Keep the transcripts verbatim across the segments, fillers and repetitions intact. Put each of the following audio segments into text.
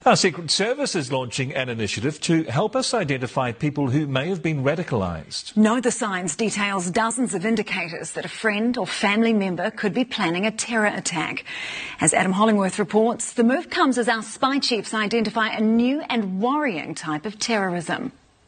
Our Secret Service is launching an initiative to help us identify people who may have been radicalised. Know the Signs details dozens of indicators that a friend or family member could be planning a terror attack. As Adam Hollingworth reports, the move comes as our spy chiefs identify a new and worrying type of terrorism.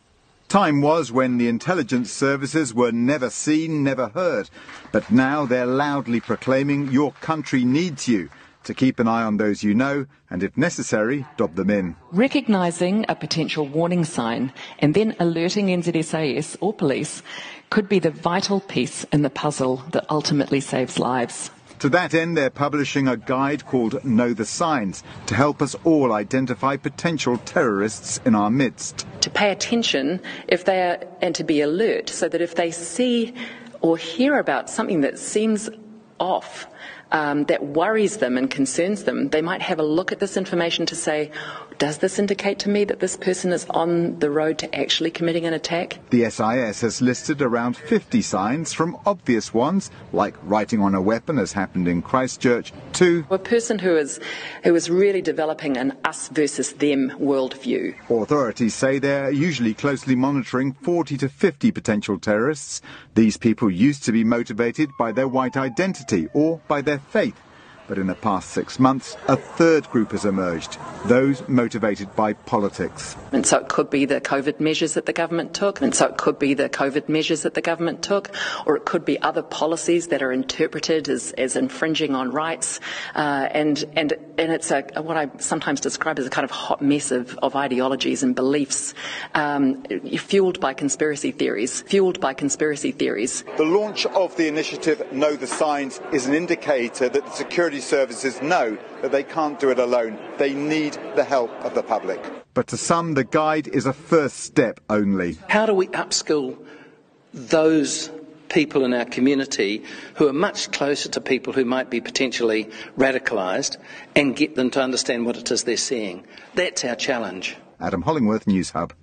Time was when the intelligence services were never seen, never heard. But now they're loudly proclaiming your country needs you, to keep an eye on those you know and, if necessary, dob them in. Recognising a potential warning sign and then alerting N Z S A S or police could be the vital piece in the puzzle that ultimately saves lives. To that end, they're publishing a guide called Know the Signs to help us all identify potential terrorists in our midst. To pay attention if they are, and to be alert so that if they see or hear about something that seems off, Um, that worries them and concerns them, they might have a look at this information to say, does this indicate to me that this person is on the road to actually committing an attack? The S I S has listed around fifty signs, from obvious ones, like writing on a weapon, as happened in Christchurch, to a person who is, who is really developing an us versus them worldview. Authorities say they're usually closely monitoring forty to fifty potential terrorists. These people used to be motivated by their white identity or by their faith. But in the past six months, a third group has emerged, those motivated by politics. And so it could be the COVID measures that the government took, and so it could be the COVID measures that the government took, or it could be other policies that are interpreted as, as infringing on rights. Uh, and, and, and it's a, what I sometimes describe as a kind of hot mess of, of ideologies and beliefs, um, fueled by conspiracy theories, fueled by conspiracy theories. The launch of the initiative Know the Signs is an indicator that the security services know that they can't do it alone. They need the help of the public. But to some, the guide is a first step only. How do we upskill those people in our community who are much closer to people who might be potentially radicalised and get them to understand what it is they're seeing? That's our challenge. Adam Hollingworth, News Hub.